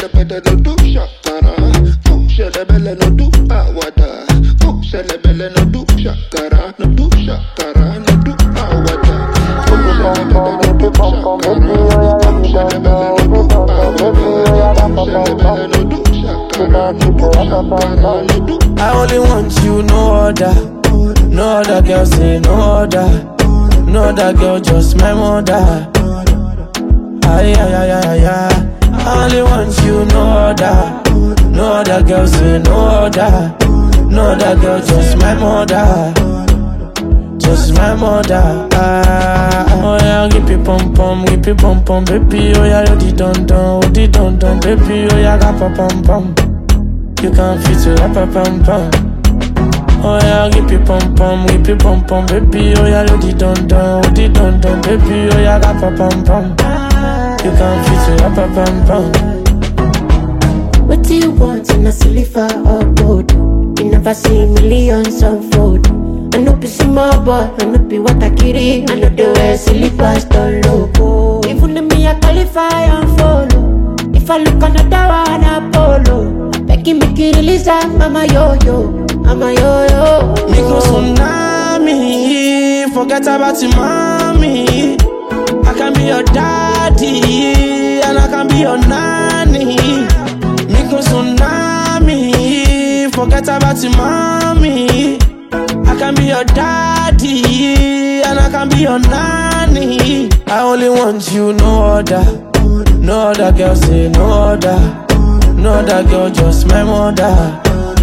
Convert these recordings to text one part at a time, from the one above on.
belle no do shakara. Push belle no do awada. Push belle no do shakara. No do shakara, no do awada. Push belle no do shakara. Push belle no do awada. Push belle no do shakara. No do shakara, no do. I only want you, no other. No other girl say no other. No other girl, just my mother. Ay, ay, ay, ay, ay. I only want you, no other. No other girl say no other. No other girl, just my mother. Just my mother. Oh yeah, give me pom pom, baby. Oh yeah, you di don don, baby. Oh yeah, ga pa pom pom. You can't fit it up, pom pom. Oh yeah, give me pom pom, baby. Oh yeah, you di don don, baby. Oh yeah, ga pa pom pom. You can't fit it up, pom pom. What do you want in a silver or gold? You never see millions unfold. I know be small boy, I know be what I carry. I know the way silly pastor loco. Even if me I qualify and follow. If I look another one, I follow. Begging me to release that, mama yo-yo, mama yo-yo. Miko tsunami, forget about your mommy. I can be your daddy, and I can be your nanny. Miko tsunami, forget about your mommy. I can be your daddy, and I can be your nanny. I only want you, no other. No other girl say no other. No other girl, just my mother.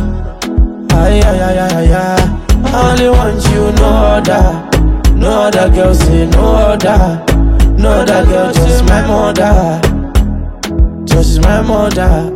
Ay, ay, ay, ay, ay. I only want you, no other. No other girl say no other. No other girl, just my mother. Just my mother.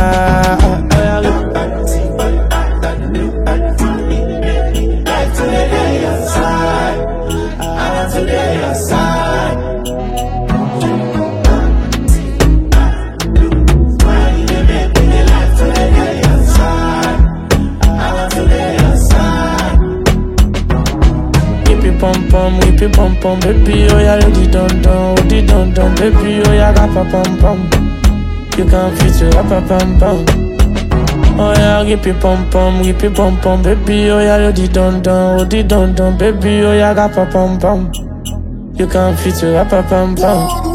Pom pom, baby, oh yeah, you di don don, baby, oh yeah, ga pa pom pom. You can't fit it up, pom pom. Oh yeah, give me pom pom, baby, oh yeah, you di don don, baby, oh yeah, ga pa pom pom. You can't fit it up, pom pom.